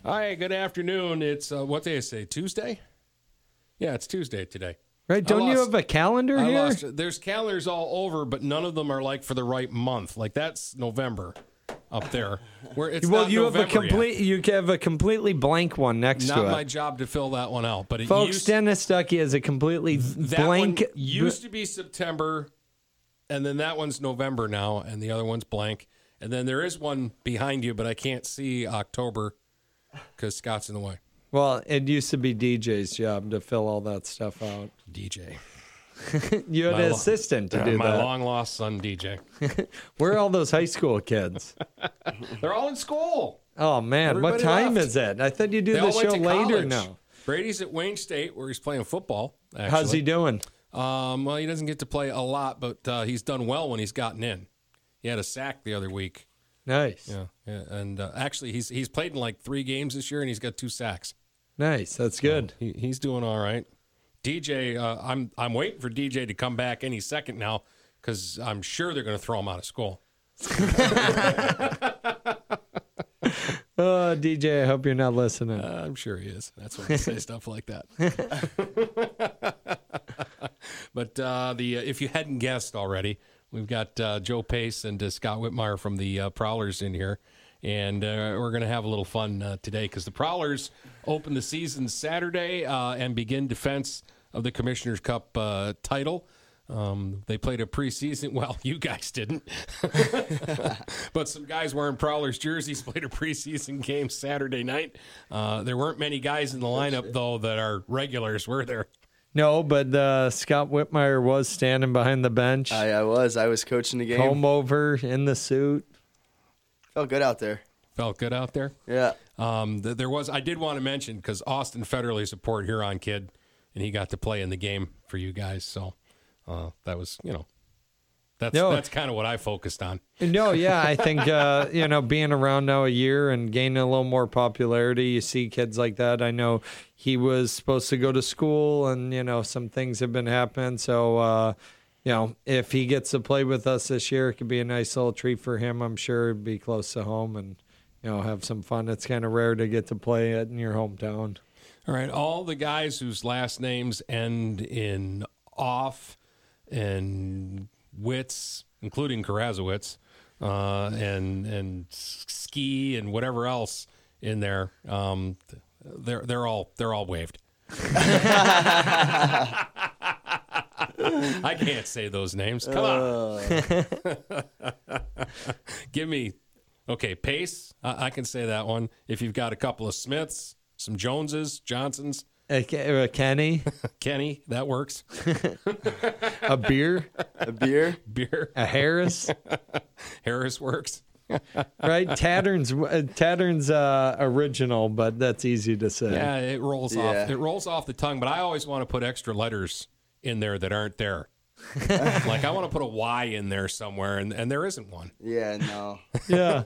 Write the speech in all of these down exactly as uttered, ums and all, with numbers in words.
Hi, good afternoon. It's, uh, what day is it? Tuesday? Yeah, it's Tuesday today. Right? Don't lost, you have a calendar I here? Lost, there's calendars all over, but none of them are like for the right month. Like that's November up there. Where it's well, not you November have a complete. yet. You have a completely blank one next Not to it. my job to fill that one out, but it Folks, used, Dennis Stuckey has a completely that blank. one used to be September, and then that one's November now, and the other one's blank. And then there is one behind you, but I can't see October because Scott's in the way. Well, it used to be D J's job to fill all that stuff out. D J. You had My an lo- assistant to uh, do my that. long lost son, D J. Where are all those high school kids? They're all in school. Oh, man. Everybody what time left. is it? I thought you do They the all went show to later college. now. Brady's at Wayne State where he's playing football. Actually. How's he doing? Um, well, he doesn't get to play a lot, but uh, he's done well when he's gotten in. He had a sack the other week. Nice. Yeah, yeah. And uh, actually, he's he's played in like three games this year, and he's got two sacks. Nice. That's good. So he, he's doing all right. D J, uh, I'm I'm waiting for D J to come back any second now because I'm sure they're going to throw him out of school. Oh, D J, I hope you're not listening. Uh, I'm sure he is. That's when I say stuff like that. But uh, the uh, if you hadn't guessed already, we've got uh, Joe Pace and uh, Scott Whitmire from the uh, Prowlers in here. And uh, we're going to have a little fun uh, today because the Prowlers open the season Saturday uh, and begin defense of the Commissioner's Cup uh, title. Um, they played a preseason. Well, you guys didn't. But some guys wearing Prowlers jerseys played a preseason game Saturday night. Uh, there weren't many guys in the lineup, though, that are regulars, were there? No, but uh, Scott Whitmire was standing behind the bench. I, I was. I was coaching the game. Comb over in the suit. Felt good out there. Felt good out there? Yeah. Um, th- there was. I did want to mention, because Austin Federley support Huron kid, and he got to play in the game for you guys. So uh, that was, you know, that's No. that's kind of what I focused on. No, yeah, I think, uh, you know, being around now a year and gaining a little more popularity, you see kids like that. I know he was supposed to go to school and, you know, some things have been happening. So, uh, you know, if he gets to play with us this year, it could be a nice little treat for him. I'm sure it'd be close to home and, you know, have some fun. It's kind of rare to get to play it in your hometown. All right, all the guys whose last names end in off and Witz, including Karazowitz, uh, and and Ski and whatever else in there, um, they're they're all they're all waived. I can't say those names. Come on, give me okay Pace. I, I can say that one. If you've got a couple of Smiths, some Joneses, Johnsons. A, a Kenny, Kenny, that works. a beer, A beer. Beer. a Harris, Harris works. right? Tattern's uh, Tattern's uh, original, but that's easy to say. Yeah, it rolls Yeah. off. It rolls off the tongue, but I always want to put extra letters in there that aren't there. Like I want to put a Y in there somewhere, and, and there isn't one. Yeah, no. Yeah.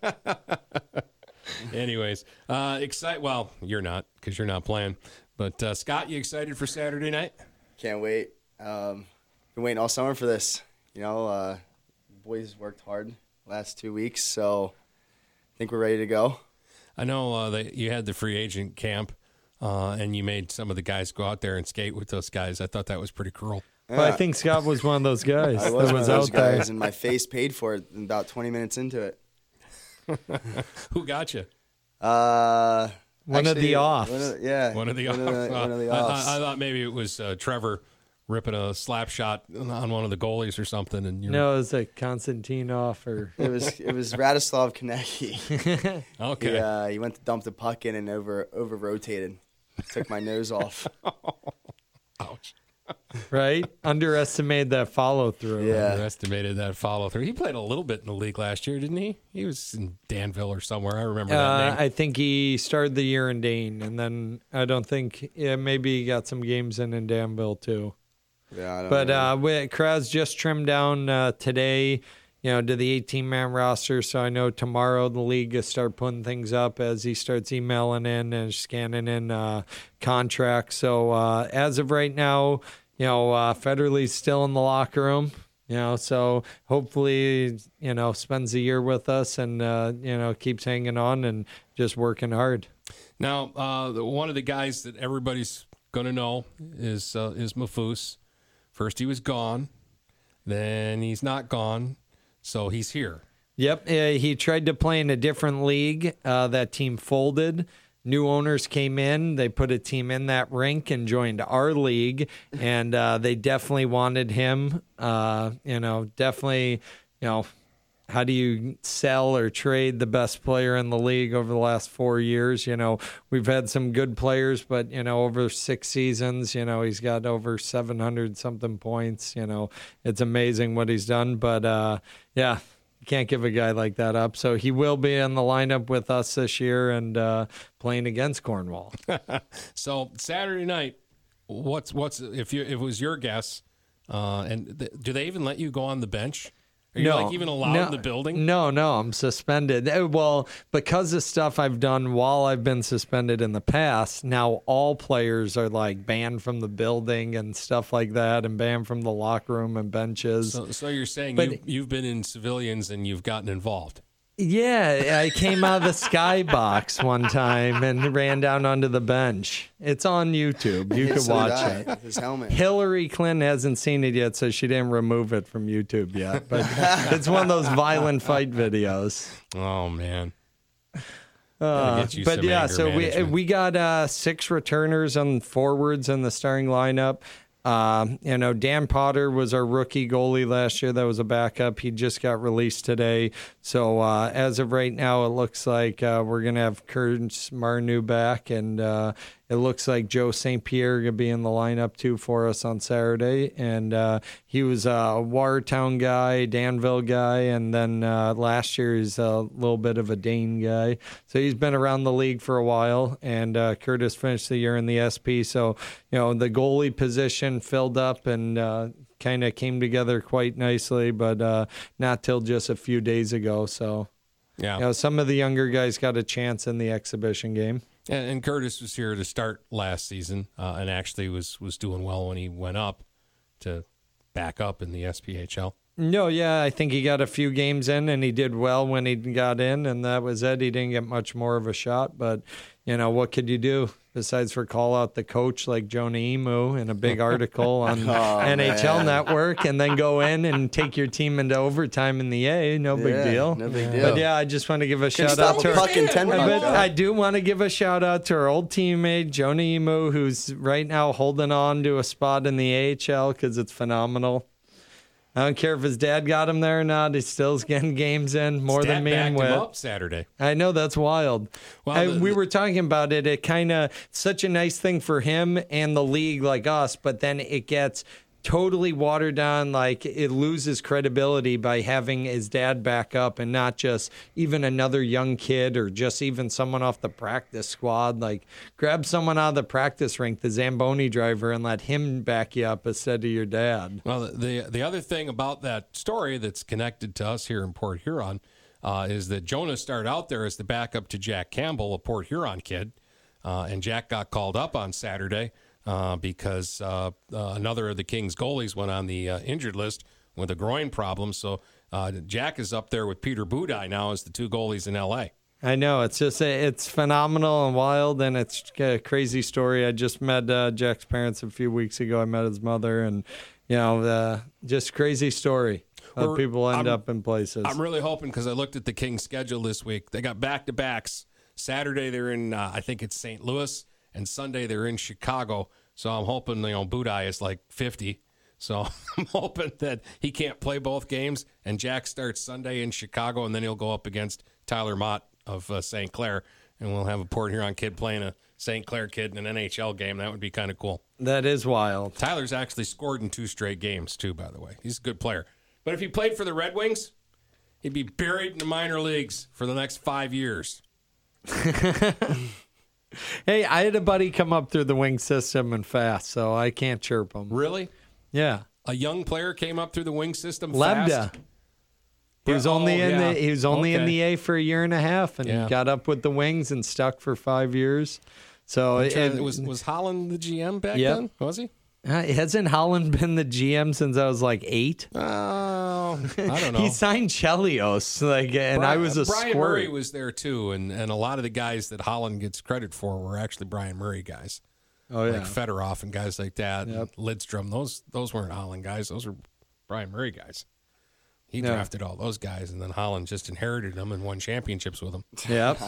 Anyways, uh, excite. Well, you're not because you're not playing. But uh, Scott, you excited for Saturday night? Can't wait. Um, been waiting all summer for this. You know, uh, boys worked hard last two weeks, so I think we're ready to go. I know uh, that you had the free agent camp, uh, and you made some of the guys go out there and skate with those guys. I thought that was pretty cruel. Well, I think Scott was one of those guys I that was one of was those out there. guys, and my face paid for it in about twenty minutes into it. Who got you? Uh, One of the offs. one of- yeah. One of the one offs. Of the, one of the I- offs. I, I thought maybe it was uh, Trevor ripping a slap shot on one of the goalies or something. And you're, No, it was a Konstantin off or It was it was Radislav Konecki. okay. He, uh, he went to dump the puck in and over over rotated. Took my nose off. Ouch. right? Underestimated that follow through. Yeah. Underestimated that follow through. He played a little bit in the league last year, didn't he? He was in Danville or somewhere. I remember that Uh, name. I think he started the year in Dane, and then I don't think yeah, maybe he got some games in in Danville too. Yeah, I don't But know. uh, we- Kraz just trimmed down uh, today, you know, to the eighteen-man roster. So I know tomorrow the league will start putting things up as he starts emailing in and scanning in uh, contracts. So uh, as of right now, you know, uh, Federley's still in the locker room. You know, so hopefully, you know, spends a year with us and, uh, you know, keeps hanging on and just working hard. Now, uh, the, one of the guys that everybody's going to know is uh, is Mafus. First he was gone, then he's not gone, so he's here. Yep, uh, he tried to play in a different league. Uh, that team folded. New owners came in. They put a team in that rink and joined our league, and uh, they definitely wanted him. Uh, you know, definitely, you know, how do you sell or trade the best player in the league over the last four years? You know, we've had some good players, but, you know, over six seasons, you know, he's got over seven hundred something points. You know, it's amazing what he's done. But, uh, yeah, you can't give a guy like that up. So he will be in the lineup with us this year and uh, playing against Cornwall. So Saturday night, what's what's if you if it was your guess, uh, and th- do they even let you go on the bench? Are you no, like even allowed no, in the building? No, no, I'm suspended. Uh, Well, because of stuff I've done while I've been suspended in the past, now all players are like banned from the building and stuff like that, and banned from the locker room and benches. So, so you're saying But- you, you've been in civilians and you've gotten involved? Yeah, I came out of the skybox one time and ran down onto the bench. It's on YouTube. You can So watch did I, it. with his helmet. Hillary Clinton hasn't seen it yet, so she didn't remove it from YouTube yet. But it's one of those violent fight videos. Oh man. Uh, get you but some yeah, anger so we management. we got uh, six returners and forwards in the starting lineup. Um, you know, Dan Potter was our rookie goalie last year. That was a backup. He just got released today. So uh, as of right now, it looks like uh, we're gonna have Kurtz Marnu back, and uh, it looks like Joe Saint Pierre gonna be in the lineup too for us on Saturday. And uh, he was a Watertown guy, Danville guy, and then uh, last year he's a little bit of a Dane guy. So he's been around the league for a while. And uh, Curtis finished the year in the S P. So you know the goalie position filled up and uh, kind of came together quite nicely, but uh, not till just a few days ago. So Yeah. you know some of the younger guys got a chance in the exhibition game. And, and Curtis was here to start last season, uh, and actually was was doing well when he went up to back up in the S P H L. No, yeah, I think he got a few games in, and he did well when he got in, and that was it. He didn't get much more of a shot, but, you know, what could you do besides for call out the coach like Jonah Emu in a big article on Oh, N H L man. Network, and then go in and take your team into overtime in the A? No big Yeah, deal. no big deal. But, yeah, I just want to give a Can shout stop out a to puck in ten I, bet- puck, I do want to give a shout out to our old teammate, Jonah Emu, who's right now holding on to a spot in the A H L because it's phenomenal. I don't care if his dad got him there or not. He still's getting games in more Stat than me and backed him Whit. up Saturday. I know, that's wild. Well, I- the- we the- were talking about it. It kind of such a nice thing for him and the league like us, but then it gets totally watered down. Like it loses credibility by having his dad back up and not just even another young kid or just even someone off the practice squad. Like grab someone out of the practice rink, the Zamboni driver, and let him back you up instead of your dad. Well, the, the the other thing about that story that's connected to us here in Port Huron uh, is that Jonah started out there as the backup to Jack Campbell, a Port Huron kid, uh, and Jack got called up on Saturday uh, because uh, uh, another of the Kings goalies went on the uh, injured list with a groin problem. So uh, Jack is up there with Peter Budaj now as the two goalies in L A. I know. It's just, it's phenomenal and wild, and it's a crazy story. I just met uh, Jack's parents a few weeks ago. I met his mother, and, you know, uh, just crazy story. How We're- people end I'm- up in places. I'm really hoping because I looked at the Kings' schedule this week. They got back to backs. Saturday they're in, uh, I think it's Saint Louis, and Sunday they're in Chicago. So I'm hoping, you know, Budaj is like fifty. So I'm hoping that he can't play both games, and Jack starts Sunday in Chicago, and then he'll go up against Tyler Mott of uh, Saint Clair, and we'll have a Port Huron kid playing a Saint Clair kid in an N H L game. That would be kind of cool. That is wild. Tyler's actually scored in two straight games, too, by the way. He's a good player. But if he played for the Red Wings, he'd be buried in the minor leagues for the next five years. Hey, I had a buddy come up through the wing system and fast, so I can't chirp him. Really? Yeah. A young player came up through the wing system Lebda. fast? He was Oh, only in yeah. the he was only in Okay. the A for a year and a half, and Yeah. got up with the Wings and stuck for five years. So I'm it, trying- it was was Holland the G M back Yep. then? Was he? Uh, hasn't Holland been the G M since I was like eight? Oh, I don't know. He signed Chelios, like, and Brian, I was a Brian squirt. Murray was there too, and, and a lot of the guys that Holland gets credit for were actually Brian Murray guys. Oh yeah, like Fedorov and guys like that. Yep. Lidstrom, those those weren't Holland guys; those were Brian Murray guys. He Yeah. drafted all those guys, and then Holland just inherited them and won championships with them. Yep.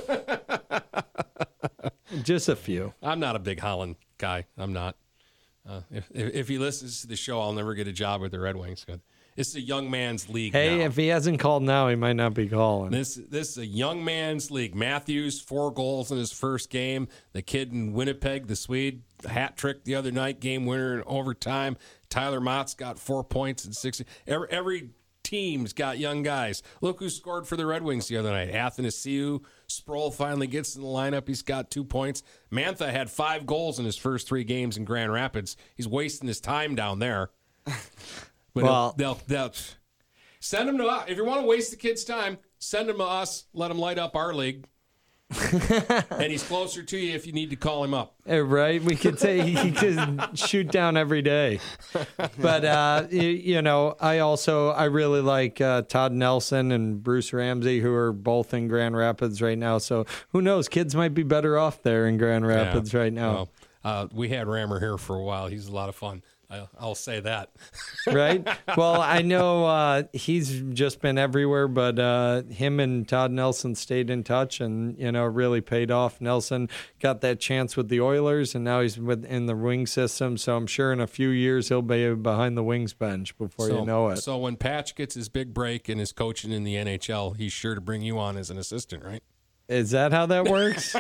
Just a few. I'm not a big Holland guy. I'm not. Uh, if, if if he listens to the show, I'll never get a job with the Red Wings. It's a young man's league. Hey, now. if he hasn't called now, he might not be calling. This this is a young man's league. Matthews, four goals in his first game. The kid in Winnipeg, the Swede, hat trick the other night, game winner in overtime. Tyler Mott's got four points in sixty. Every, every team's got young guys. Look who scored for the Red Wings the other night. Athanasiou. Sproul finally gets in the lineup. He's got two points. Mantha had five goals in his first three games in Grand Rapids. He's wasting his time down there. But Well- they'll, they'll send him to us. If you want to waste the kid's time, send him to us. Let him light up our league. And he's closer to you if you need to call him up. Uh, Right? We could say he could shoot down every day. But, uh, you, you know, I also, I really like uh, Todd Nelson and Bruce Ramsey, who are both in Grand Rapids right now. So who knows? Kids might be better off there in Grand Rapids Yeah. right now. Well, uh, we had Rammer here for a while. He's a lot of fun. I'll, I'll say that. Right? Well, I know uh, he's just been everywhere, but uh, him and Todd Nelson stayed in touch, and you know, really paid off. Nelson got that chance with the Oilers, and now he's within the wing system. So I'm sure in a few years he'll be behind the wings bench before so, you know it. So when Patch gets his big break and is coaching in the N H L, he's sure to bring you on as an assistant, right? Is that how that works?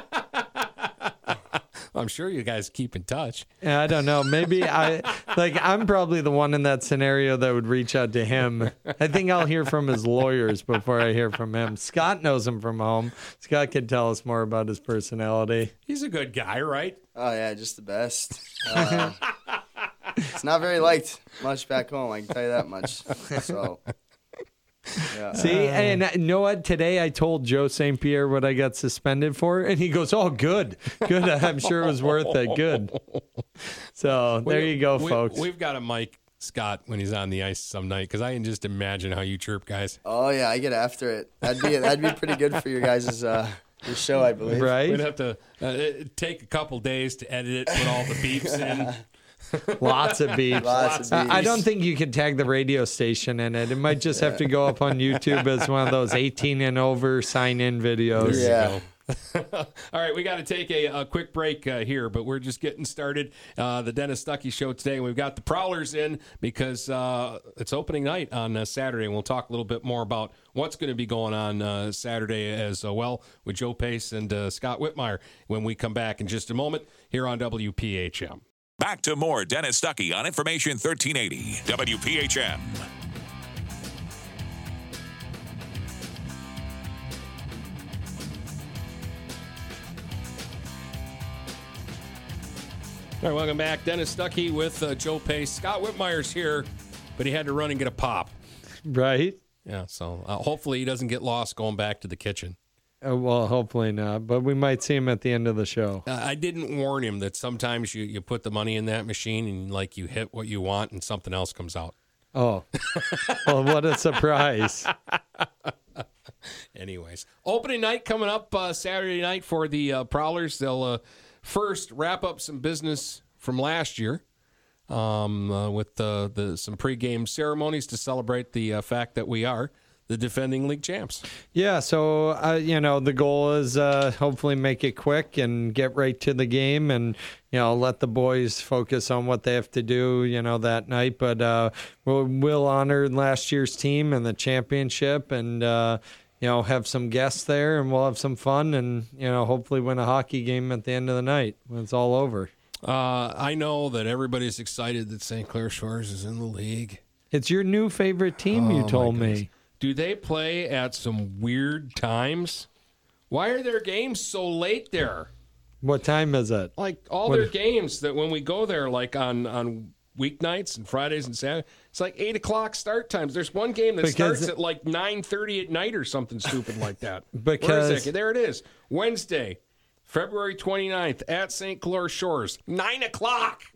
I'm sure you guys keep in touch. I don't know. Maybe I like I'm probably the one in that scenario that would reach out to him. I think I'll hear from his lawyers before I hear from him. Scott knows him from home. Scott could tell us more about his personality. He's a good guy, right? Oh yeah, just the best. Uh, it's not very liked much back home. I can tell you that much. So. Yeah. See, and you know what? Today I told Joe Saint Pierre what I got suspended for, and he goes, "Oh, good, good. I'm sure it was worth it. Good." So there We- you go, we, folks. We've got a Mike Scott when he's on the ice some night because I can just imagine how you chirp guys. Oh yeah, I get after it. That'd be that'd be pretty good for your guys' uh, your show, I believe. Right? We'd have to uh, it'd take a couple days to edit it, put all the beeps in. Lots of beeps. Lots of Uh, I beeps. don't think you can tag the radio station in it. It might just have to go up on YouTube as one of those eighteen and over sign in videos. Yeah. All right, we got to take a, a quick break uh, here, but we're just getting started. Uh, the Dennis Stuckey Show today, and we've got the Prowlers in because uh, it's opening night on uh, Saturday, and we'll talk a little bit more about what's going to be going on uh, Saturday as uh, well with Joe Pace and uh, Scott Whitmire when we come back in just a moment here on W P H M. Back to more Dennis Stuckey on Information thirteen eighty W P H M. All right, welcome back. Dennis Stuckey with uh, Joe Pace. Scott Whitmire's here, but he had to run and get a pop. Right? Yeah, so uh, hopefully he doesn't get lost going back to the kitchen. Uh, well, hopefully not, but we might see him at the end of the show. Uh, I didn't warn him that sometimes you, you put the money in that machine and like you hit what you want and something else comes out. Oh, well, what a surprise. Anyways, opening night coming up uh, Saturday night for the uh, Prowlers. They'll uh, first wrap up some business from last year um, uh, with uh, the some pregame ceremonies to celebrate the uh, fact that we are the defending league champs. Yeah, so, uh, you know, the goal is uh, hopefully make it quick and get right to the game and, you know, let the boys focus on what they have to do, you know, that night. But uh, we'll, we'll honor last year's team and the championship and, uh, you know, have some guests there and we'll have some fun and, you know, hopefully win a hockey game at the end of the night when it's all over. Uh, I know that everybody's excited that Saint Clair Shores is in the league. It's your new favorite team, Oh, you my told goodness. me. Do they play at some weird times? Why are their games so late there? What time is it? Like all What- their games that when we go there, like on, on weeknights and Fridays and Saturdays, it's like eight o'clock start times. There's one game that Because- starts at like nine thirty at night or something stupid like that. Because- Wait a second, there it is. Wednesday, February twenty-ninth at Saint Clair Shores, nine o'clock.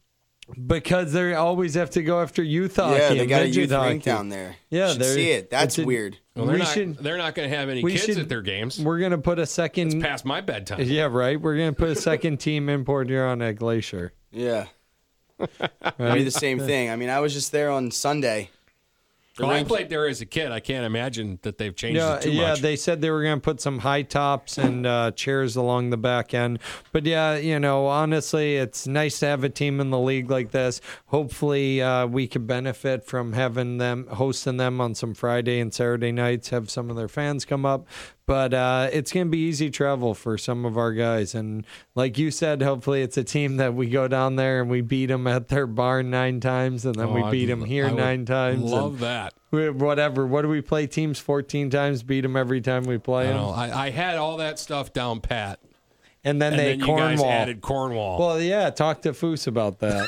Because they always have to go after youth hockey. Yeah, they and got a midget youth hockey. rink down there. Yeah, You should they're- see it. That's it's a- weird. Well, they're We not, should- they're not going to have any we kids should- at their games. We're gonna put a second. It's past my bedtime. Yeah, right. We're gonna put a second team in Port Huron at Glacier. Yeah. It'd be Right? the same thing. I mean, I was just there on Sunday. The Well, I rink- played there as a kid. I can't imagine that they've changed Yeah, it too yeah. much. They said they were going to put some high tops and uh, chairs along the back end. But yeah, you know, honestly, it's nice to have a team in the league like this. Hopefully, uh, we could benefit from having them hosting them on some Friday and Saturday nights. Have some of their fans come up. But uh, it's going to be easy travel for some of our guys. And like you said, hopefully it's a team that we go down there and we beat them at their barn nine times, and then Oh, we I'd beat them lo- here I would nine times. Love and that. we- whatever. What do we play teams fourteen times? Beat them every time we play I them. know. I, I had all that stuff down pat, And then and they then you guys Cornwall. added Cornwall. Well, yeah, talk to Foose about that.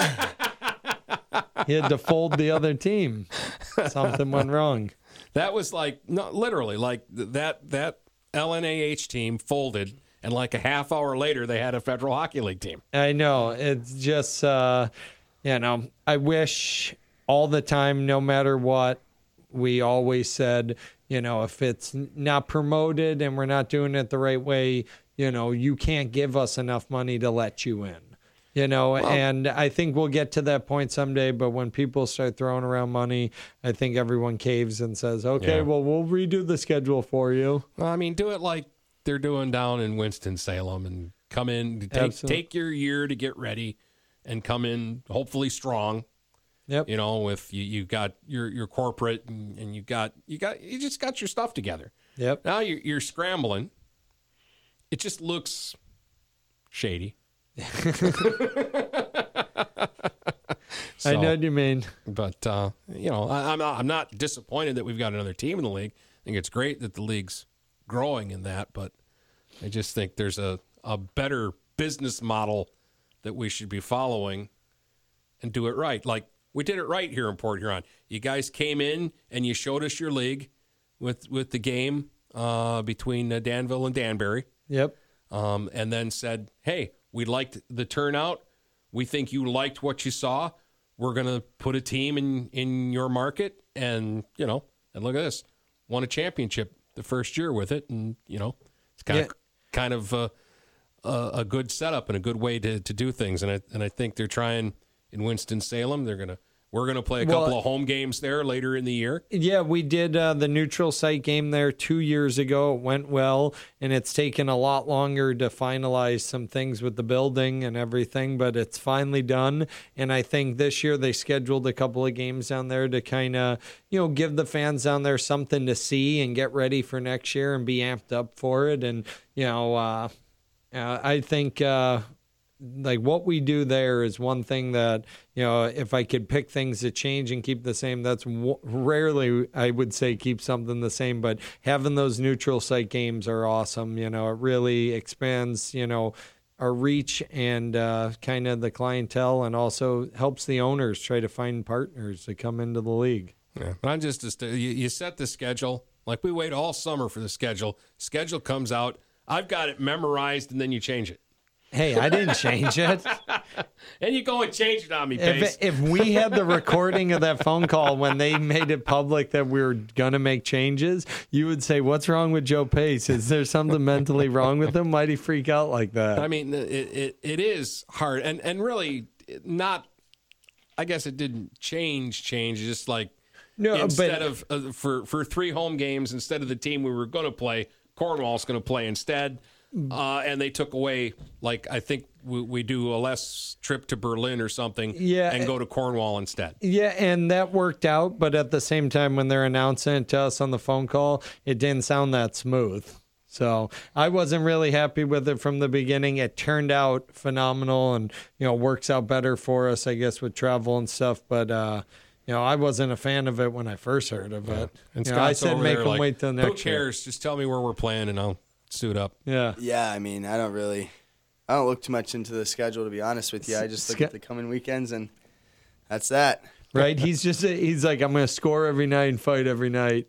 He had to fold the other team. Something went wrong. That was like, no, literally, like th- that that L N A H team folded, and like a half hour later, they had a Federal Hockey League team. I know. It's just, uh, you know, I wish all the time, no matter what, we always said, you know, if it's n- not promoted and we're not doing it the right way, you know, you can't give us enough money to let you in. You know, and I think we'll get to that point someday. But when people start throwing around money, I think everyone caves and says, okay, Yeah. well, we'll redo the schedule for you. Well, I mean, do it like they're doing down in Winston-Salem and come in, take, Absolutely. take your year to get ready and come in hopefully strong. Yep. You know, with you, you got your, your corporate and, and you got, you got, you just got your stuff together. Yep. Now you're, you're scrambling. It just looks shady. I know what you mean. But uh, you know, I, I'm not. I'm not disappointed that we've got another team in the league. I think it's great that the league's growing in that. But I just think there's a, a better business model that we should be following and do it right. Like we did it right here in Port Huron. You guys came in and you showed us your league with with the game uh, between uh, Danville and Danbury, Yep. um, and then said, "Hey, we liked the turnout. We think you liked what you saw. We're going to put a team in, in your market." And, you know, and look at this. Won a championship the first year with it. And, you know, it's kind Yeah. of kind of uh, a, a good setup and a good way to, to do things. And I, and I think they're trying in Winston-Salem. They're going to We're going to play a Well, couple of home games there later in the year. Yeah, we did uh, the neutral site game there two years ago. It went well, and it's taken a lot longer to finalize some things with the building and everything, but it's finally done. And I think this year they scheduled a couple of games down there to kind of, you know, give the fans down there something to see and get ready for next year and be amped up for it. And, you know, uh, uh, I think... Uh, like what we do there is one thing that, you know, if I could pick things to change and keep the same, that's w- rarely I would say keep something the same, but having those neutral site games are awesome. You know, it really expands, you know, our reach and uh, kind of the clientele, and also helps the owners try to find partners to come into the league. Yeah, but I'm just, just you, you set the schedule. Like we wait all summer for the schedule. Schedule comes out. I've got it memorized, and then you change it. Hey, I didn't change it. And you go and change it on me, Pace. If, if we had the recording of that phone call when they made it public that we were going to make changes, you would say, what's wrong with Joe Pace? Is there something mentally wrong with him? Why'd he freak out like that? I mean, it, it it is hard, and and really not. I guess it didn't change. Change It's just like No, instead but- of uh, for for three home games, instead of the team we were going to play, Cornwall's going to play instead. Uh, and they took away, like, I think we, we do a less trip to Berlin or something, Yeah. and go to Cornwall instead. Yeah, and that worked out, but at the same time, when they're announcing it to us on the phone call, it didn't sound that smooth. So I wasn't really happy with it from the beginning. It turned out phenomenal, and, you know, works out better for us, I guess, with travel and stuff. But, uh, you know, I wasn't a fan of it when I first heard of it. And You know, I Scott's said over make there them like, wait till who next year. cares? Just tell me where we're playing, and I'll suit up. Yeah. Yeah, I mean, I don't really, I don't look too much into the schedule, to be honest with you. I just look Ske- at the coming weekends, and that's that. Right? He's just, he's like, I'm going to score every night and fight every night.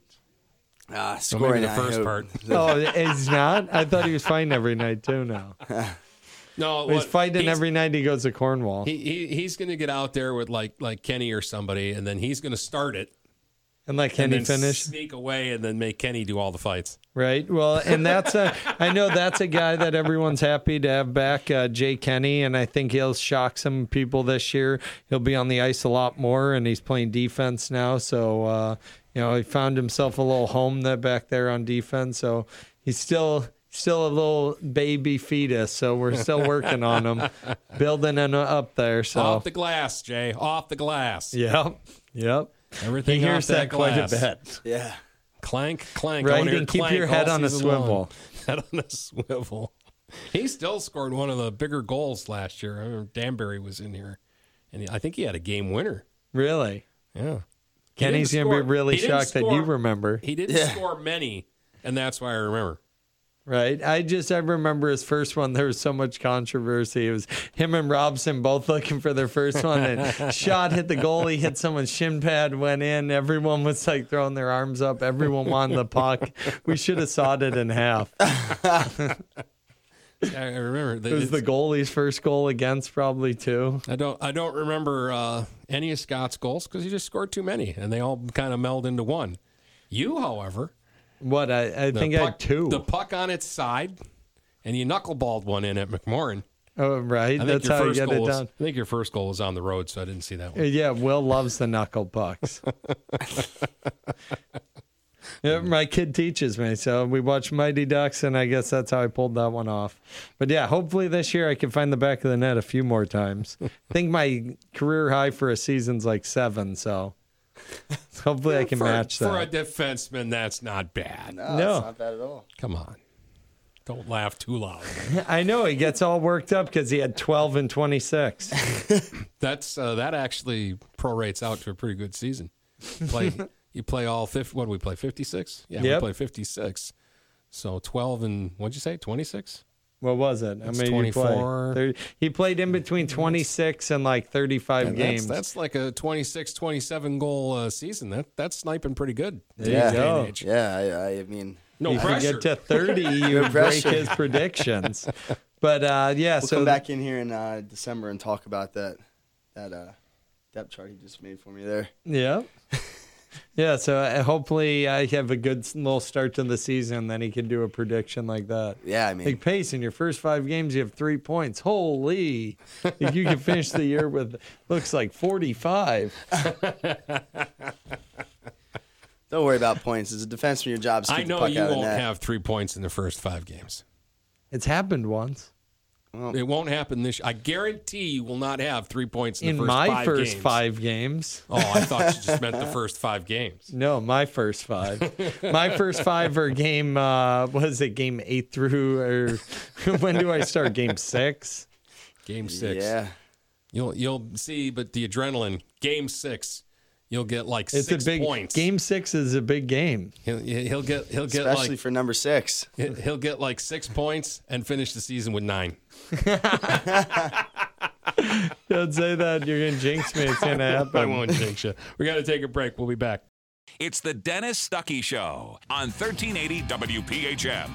Ah, So maybe scoring. the I first hope. part. Oh, he's not? I thought he was fighting every night too now. No, He's what- fighting he's- every night he goes to Cornwall. He, he he's going to get out there with like like Kenny or somebody, and then he's going to start it. and let and Kenny then finish. sneak away, and then make Kenny do all the fights. Right. Well, and that's a, I know that's a guy that everyone's happy to have back, uh, Jay Kenny, and I think he'll shock some people this year. He'll be on the ice a lot more, and he's playing defense now. So, uh, you know, he found himself a little home that back there on defense. So he's still, still a little baby fetus. So we're still working on him, building him up there. So Off the glass, Jay. Off the glass. yep, yep. Everything He off hears that quite a glass. bit. Yeah. Clank, clank. Right, I wanna hear and keep clank your head all on a season long. swivel. Head on a swivel. He still scored one of the bigger goals last year. I remember Danbury was in here, and he, I think he had a game winner. Really? Yeah. Kenny's He going didn't to be score- really he didn't shocked that you score- remember. He didn't Yeah. score many, and that's why I remember. Right. I just, I remember his first one. There was so much controversy. It was him and Robson both looking for their first one. And shot hit the goalie, hit someone's shin pad, went in. Everyone was like throwing their arms up. Everyone wanted the puck. We should have sawed it in half. I I remember. It was the goalie's first goal against, probably, too. I don't. I don't remember uh, any of Scott's goals because he just scored too many, and they all kind of meld into one. You, however, What? I, I the think I puck, had two. The puck on its side, and you knuckleballed one in at McMorrin. Oh, right. I think That's your how you first get goal it was, done. I think your first goal was on the road, so I didn't see that one. Yeah, Will loves the knuckle pucks. Yeah, my kid teaches me, so we watch Mighty Ducks, and I guess that's how I pulled that one off. But yeah, hopefully this year I can find the back of the net a few more times. I think my career high for a season's like seven, so hopefully I can for, match for a that. defenseman, that's not bad. No, No. it's not bad at all. Come on, don't laugh too loud. I know he gets all worked up because he had twelve and twenty-six. That's uh, that actually prorates out to a pretty good season. Play you play all fifty. What do we play? Fifty-six. Yeah, Yep. we play fifty-six. So twelve and what'd you say? Twenty-six. What was it? How It's many did he play? twenty-four. thirty He played in between twenty-six and like thirty-five That's, games. that's like a twenty-six, twenty-seven goal uh, season. That that's sniping pretty good. There Yeah. you go. and age. Yeah, I, I mean, No If you pressure. get to thirty, you break pressure. his predictions. But uh, yeah, we'll so come back in here in uh, December and talk about that that uh, depth chart he just made for me there. yeah, yeah. So uh, hopefully I have a good s- little start to the season. Then he can do a prediction like that. Yeah, I mean, Like Pace, in your first five games, you have three points. Holy! If you can finish the year with looks like forty-five. don't worry about points. As a defenseman, your job is to I keep the know puck you out of the won't net. have three points in the first five games. It's happened once It won't happen this. I guarantee you will not have three points in, in the first my five first games. five games. Oh, I thought you just meant the first five games. No, my first five. My first five are game, uh, what is it, game eight through, or when do I start? Game six? Game six. Yeah, You'll you'll see, but the adrenaline. Game six, you'll get like It's six a big points. game. Six is a big game. He'll, he'll get he'll get especially like for number six. he'll get like six points and finish the season with nine. Don't say that. You're going to jinx me. It's going to happen. I won't jinx you. We got to take a break. We'll be back. It's the Dennis Stuckey Show on thirteen eighty W P H M.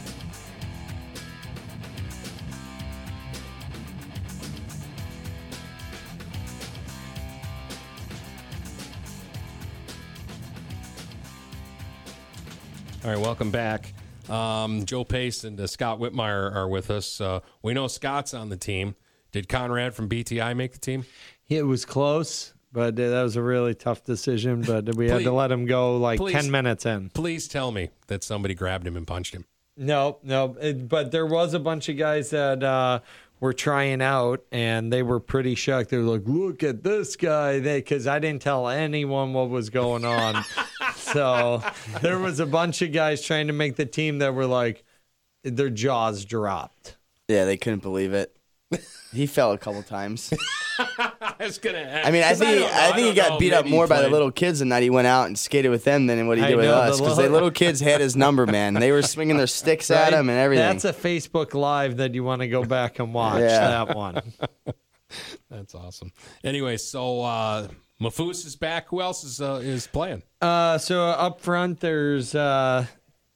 All right, welcome back. Um, Joe Pace and uh, Scott Whitmire are with us. Uh, we know Scott's on the team. Did Conrad from B T I make the team? It was close, but that was a really tough decision. But we had Please- to let him go like please- ten minutes in. Please tell me that somebody grabbed him and punched him. No, no. It, but there was a bunch of guys that uh, were trying out, and they were pretty shocked. They were like, "Look at this guy!" They because I didn't tell anyone what was going on. So there was a bunch of guys trying to make the team that were like, their jaws dropped. Yeah, they couldn't believe it. He fell a couple times. I was gonna. Ask, I mean, I 'cause think don't know. I think he don't got know. beat up Maybe he more by the played. little kids, and that he went out and skated with them than what he I did with know, the us. Because the little- little kids had his number, man. They were swinging their sticks at Right? him and everything. That's a Facebook Live that you want to go back and watch. Yeah. That one. That's awesome. Anyway, so uh, Mafus is back. Who else is uh, is playing? Uh, so up front, there's uh,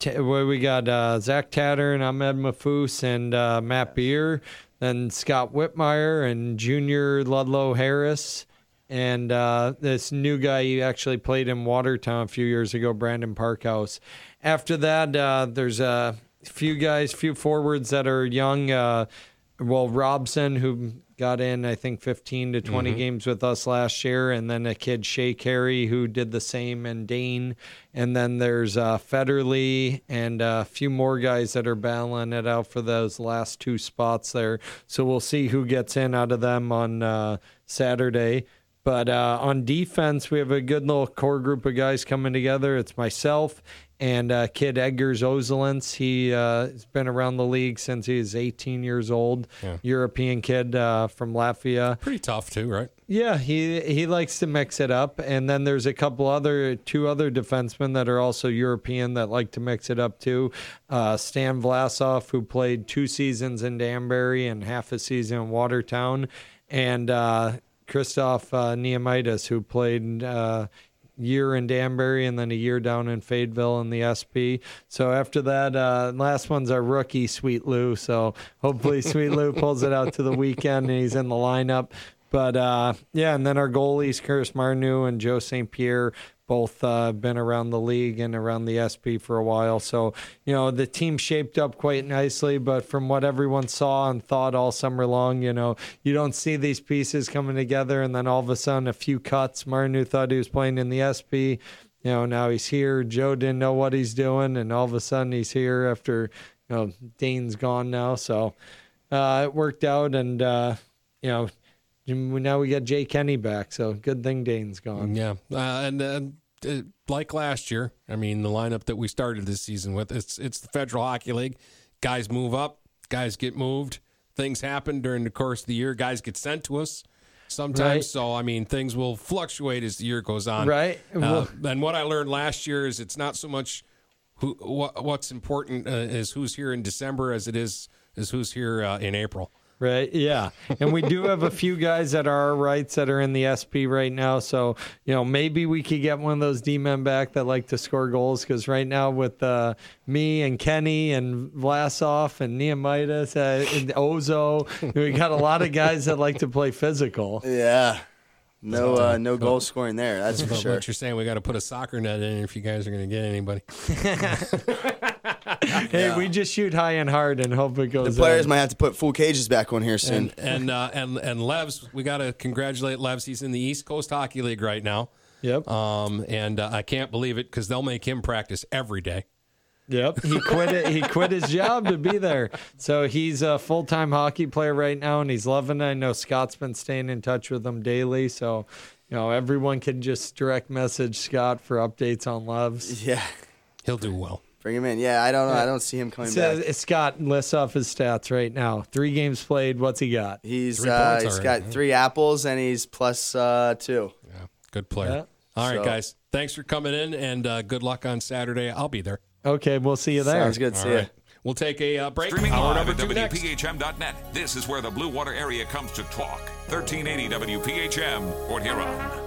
T- where we got uh, Zach Tatter and Ahmed Mahfouz and uh, Matt Beer, then Scott Whitmire and Junior Ludlow Harris, and uh, this new guy he actually played in Watertown a few years ago, Brandon Parkhouse. After that, uh, there's a few guys, few forwards that are young. Uh, well, Robson, who got in, I think, fifteen to twenty mm-hmm. games with us last year, and then a kid, Shea Carey, who did the same, and Dane. And then there's uh, Federley and a few more guys that are battling it out for those last two spots there. So we'll see who gets in out of them on uh, Saturday. But uh, on defense, we have a good little core group of guys coming together. It's myself and uh, kid Edgars Ozolins. He uh, has been around the league since he was eighteen years old. Yeah. European kid uh, from Latvia. Pretty tough too, right? Yeah, he he likes to mix it up. And then there's a couple other, two other defensemen that are also European that like to mix it up too. Uh, Stan Vlasov, who played two seasons in Danbury and half a season in Watertown. And uh, Christoph uh, Neomaitis, who played uh, year in Danbury and then a year down in Fayetteville in the S P. So after that, uh, last one's our rookie, Sweet Lou. So hopefully Sweet Lou pulls it out to the weekend and he's in the lineup. But uh, yeah, and then our goalies, Chris Marnu and Joe Saint Pierre, both uh, been around the league and around the S P for a while. So, you know, the team shaped up quite nicely, but from what everyone saw and thought all summer long, you know, you don't see these pieces coming together and then all of a sudden a few cuts. Marnu thought he was playing in the S P. You know, now he's here. Joe didn't know what he's doing, and all of a sudden he's here after, you know, Dane's gone now. So uh, it worked out, and, uh, you know, now we got Jay Kenny back, so good thing Dane's gone. Yeah, uh, and uh, like last year, I mean, the lineup that we started this season with, it's it's the Federal Hockey League. Guys move up, guys get moved. Things happen during the course of the year. Guys get sent to us sometimes. Right. So, I mean, things will fluctuate as the year goes on. Right. Uh, well, and what I learned last year is it's not so much who what, what's important uh, is who's here in December as it is is who's here uh, in April. Right, yeah. And we do have a few guys that are our rights that are in the S P right now. So, you know, maybe we could get one of those D-men back that like to score goals, because right now with uh, me and Kenny and Vlasov and Neomaitis uh, and Ozo, we got a lot of guys that like to play physical. Yeah. No uh, no goal scoring there, that's for sure. What you're saying, we got to put a soccer net in if you guys are going to get anybody. Hey, yeah. we just shoot high and hard and hope it goes The players in. might have to put full cages back on here soon. And and uh, and, and Levs, we got to congratulate Levs. He's in the East Coast Hockey League right now. Yep. Um, and uh, I can't believe it because they'll make him practice every day. Yep, he quit it. He quit his job to be there. So he's a full-time hockey player right now, and he's loving it. I know Scott's been staying in touch with him daily, so you know everyone can just direct message Scott for updates on Loves. Yeah, he'll do well. Bring him in. Yeah, I don't know. I don't see him coming so, back. Scott lists off his stats right now. Three games played. What's he got? He's Three uh, points he's already, got yeah. three apples and he's plus uh, two. Yeah, good player. Yeah. All right, So- guys. Thanks for coming in, and uh, good luck on Saturday. I'll be there. Okay, we'll see you there. Sounds good. All See right. ya. We'll take a uh, break. Streaming Hour live number at two W next. P H M dot net. This is where the Blue Water area comes to talk. thirteen eighty W P H M, Port Huron.